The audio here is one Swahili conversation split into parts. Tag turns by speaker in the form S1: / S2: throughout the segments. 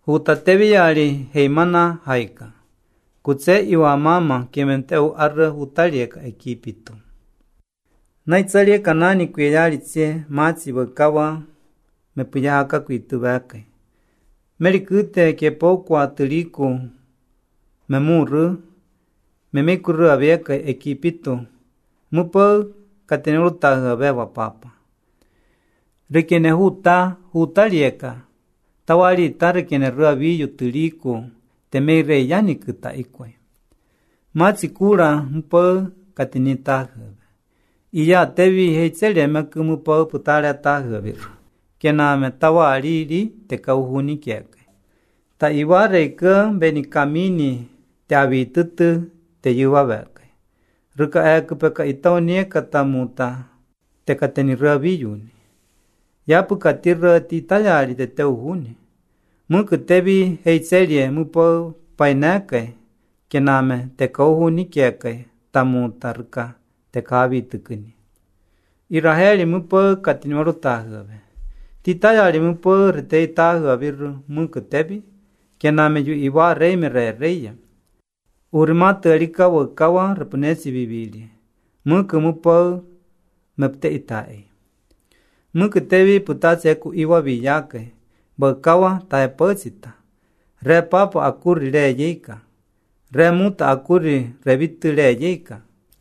S1: Hutateviari heimana haika. Kutse iwa mama kementeu arre hutalieka ekipito. Naitzalieka nani kuyalitie matsi bakawa mepuyaka kuitubake. Merikute kepokwa tiliku memuru memikuru abieka ekipito. Mupo katenurutaga beba papa. Rikene hutalieka. Tawali tarikene ruabiyo tiliku temeire yani kuta ikwe. Matsi kura mupo katinitaga. Iya tevi heitzele meku mupo putale taga. Kename tawali li te kauhuni kieke. Ta iware ke beni kamini te abitutu te yuwabeke. Ruka eke peka itaunie katamuta te kateni ruabiyuni. Yapu katira ti tayari te teuhuni. Muku tevi heitzele mupo paineke. Kename te kauhuni kieke tamuta ruka te kabitukuni. Iraheli mupo katini warutahave. Titayari mupo rete itahu abiru muku tebi, kename yu iwa rei mere reia. Urimata erika wakawa repunesi bibili, muku mupo mepte itai. Muku tebi putatse eku iwa biyake, wakawa tae posita. Re papa akuri le yeika, re muta akuri rebitu le yeika.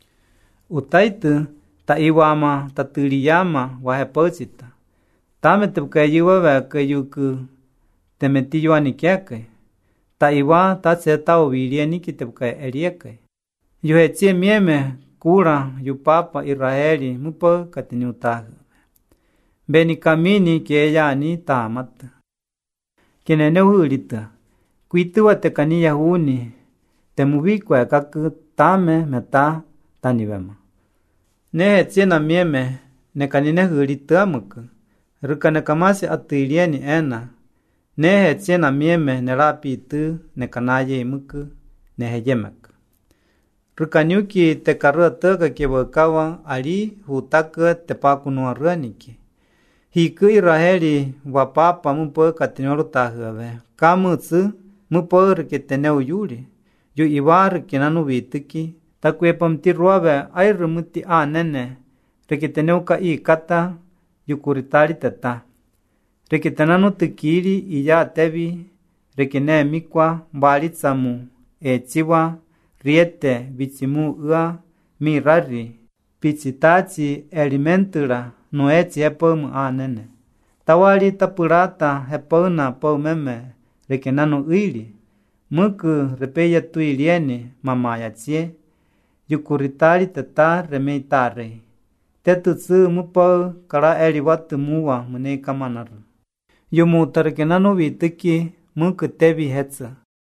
S1: Utaitu ta iwama taturiyama wahe posita. Tame tepke yuwa ke yuku temetiyo anikiake. Ta iwa tatse tau bilieni ki tepke erieke. Yuhetsie mieme kura yu papa Israeli mupo katiniutaga. Beni kamini ke yani tamata. Kenene hulita. Kuitua te kaniya huni. Temubikwa kaku tame meta tanibema. Nehetsie na mieme ne kanine hulita muku. Rukane kamasi atilieni ena. Nehe tiena mieme ne rapitu ne kanaye imuku ne heyemek. Rukanyuki te karua toka kewakawa ali hutaka te pakunua ruaniki. Hiku Iraheli wapapa mupo katinyorutahave. Kamutsu mupo riketeneu yuri. Yu iwar kinanu bitiki. Takwepa mtiruave airu muti anene. Riketeneu ka ikata. Yukuritari tata. Rekitananu tukiri iya tebi. Rekine mikwa mbalitsamu. Echiwa riete bichimu ua mirari. Pichitachi elimentura noechi epomu anene. Tawali tapurata hepauna paumeme. Rekinanu uili. Muku repeya tuilieni mamaya chie. Yukuritari tata remeitare. Tetutsu mupo kara eri watu muwa mune kamanaru. Yumu tarakenano bitiki muku tebi hetsa.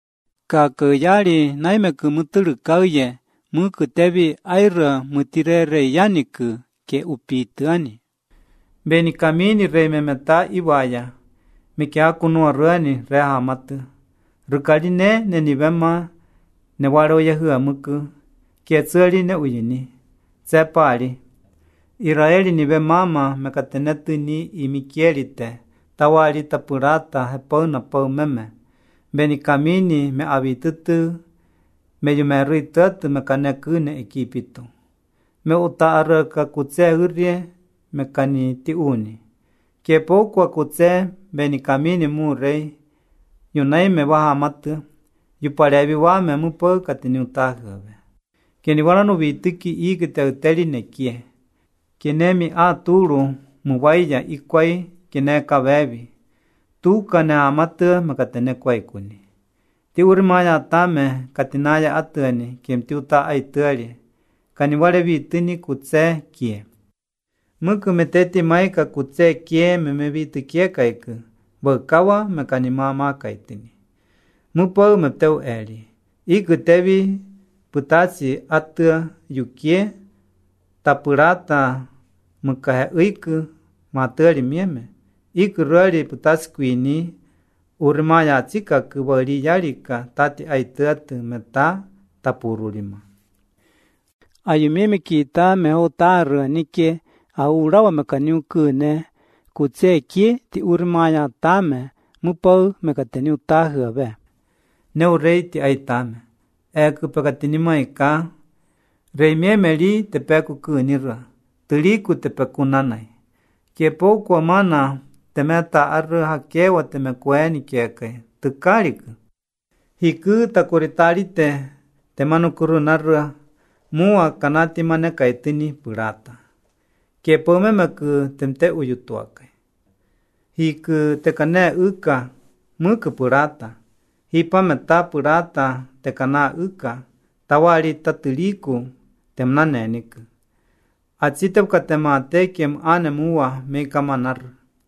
S1: Kakayari naimeku muturu kauye muku tebi aira mutirere yaniku ke upituani. Beni kamini re memeta iwaya. Mike akunua ruani reha matu. Rukari ne nibema ne waro yahua muku. Kietsuri ne uyini. Tsepari. Israeli nibe mama mekatenetu ni imikielite. Tawali tapurata hepauna paumeme. Beni kamini me abitutu. Me yumeruitatu mekanekune ekipito. Me utaara kakutse urie mekani tiuni. Kiepokwa kutse beni kamini murei. Yunai me wahamatu. Yuparebi wame mupo katini utagave. Keni waranu bitiki igite uteli nekie. Kinemi aturu muwaiya ikwai kine kabebi. Tu kane amatu makatene kwai kuni. Ti urimaya tame katinaya atuani kimti uta aituali. Kani wale bitini kutse kie. Muku meteti maika kutse kie memebitu kie kaiku. Wakawa mekani mama kaitini. Mupo mepteu eli. Iku tebi putachi atua yukie. Tapurata mukahe uiku materi mieme. Iku ruari putaskuini urimaya chika kubari yarika tati aituatu meta tapururima. Ayumieme kita mehotaru nike aurawa mekaniukune kutse kie ti urimaya tame mupau mekateni utahıabe. Neu rei ti aitame. Eku pekateni maika. Rei miemeli tepeku künirra. Tiliku tepekunanai. Kiepo kwa mana temeta arru hakewa temekueni kiekai. Tukaliku. Hiku takuritalite temanukuru narra. Mua kanati manekaitini purata. Kiepo memeku temte uyutuakai. Hiku tekane uka muku purata. Hipa meta purata tekana uka. Tawali tatiliku temnaneniku. Atsitepka temate kiem ane mua meikamanar.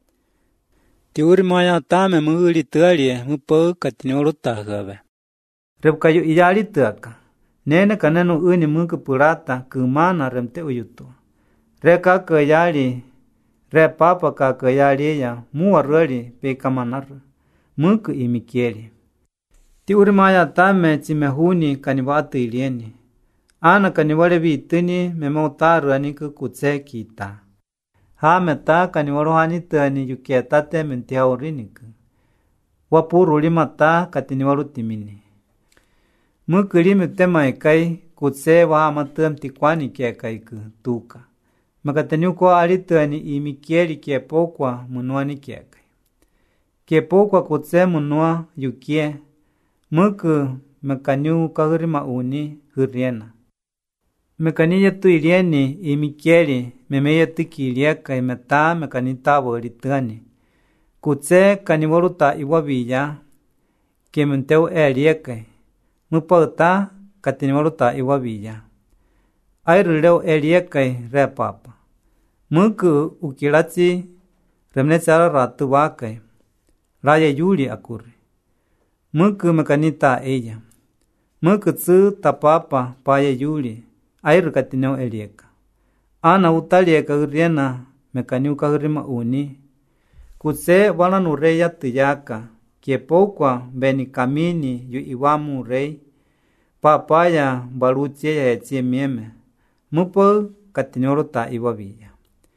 S1: Tiuri maya tame muuri tualie mupau katini orutahave. Repkayu iyali tuaka. Nene kanenu uni muku purata kumana remte uyutu. Reka kayali, repapa ka kayali ya mua rali peikamanar. Muku imikieli. Tiuri maya tame chimehuni kanibatu ilieni. Ana kaniwale vitini memotaru aniku kutse kita. Hameta kaniwaruhani tani yuketate mentihauriniku. Wapuru limata katiniwaru timini. Mukuli mutemaikai kutse wahamatam tikwani kiekaiku tuka. Makataniuko alitani imikieli kiepokwa munuani kiekai. Kiepokwa kutse munua yukie. Muku mekaniu kahurima uni huriena. Mekaniya tu ilieni imikieli memeya tikilieka imeta mekanitabo litani. Kutse kaniwaruta iwabilla kementeu elieka. Mupauta katiniwaruta iwabilla. Airuleu elieka repapa. Muku ukilatsi remnechara ratu wakai. Raya yuli akuri. Muku mekanita ella. Muku tsu tapapa paya yuli. Airu katineu elieka. Ana utalieka uriena mekaniu kahurima uni. Kutse wana nureya tuyaka. Kiepokwa beni kamini yu iwamu rei. Papaya baluchie ya echie mieme. Mupo katineuruta iwabilla.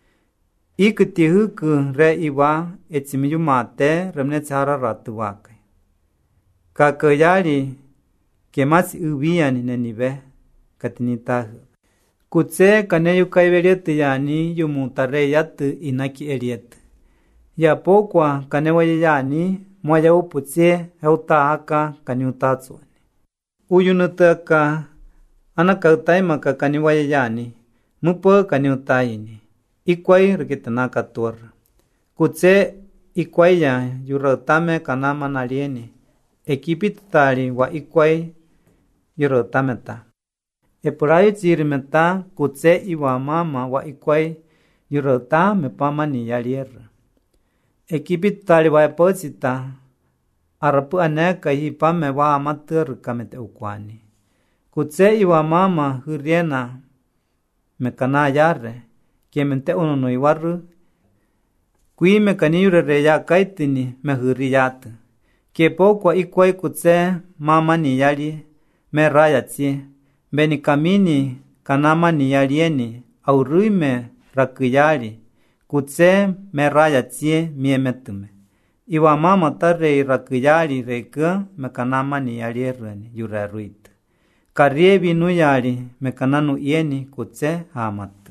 S1: Ikutihuku re iwa echimiyu mate remnechara ratu wakai. Kakayali kemasi ubiani nenibe. Katinitahu. Kutse kaneyu kaibeliatu yani yumutare yatu inaki eliet. Ya pokwa kanewaye yani mwaya uputse heutahaka kaniutatsuani. Uyunutaka anakautaimaka kaniwaye yani mupo kaniutayini. Ikwai rikitanaka tuara. Kutse ikwai ya yurautame kanama nalieni. Ekipitutari wa ikwai yurautameta. Epurayu chirimeta kutse iwa mama wa ikwai yurauta mepama ni yaliera. Ekipitutari wa epochita arapu aneka hipame wa amatur kamete ukwani. Kutse iwa mama huriena mekana yare kemente unono iwaru. Kui mekaniyure ya kaitini mehuriyatu. Kepokwa ikwai kutse mama ni yali me rayatsi. Beni kamini kanama ni yalieni auruime rakuyali. Kutse me rayatsi miemetume. Iwa mama tarrei rakuyali reika me kanama ni yalierani yureruit. Karievi nuyali me kananu ieni kutse hamat.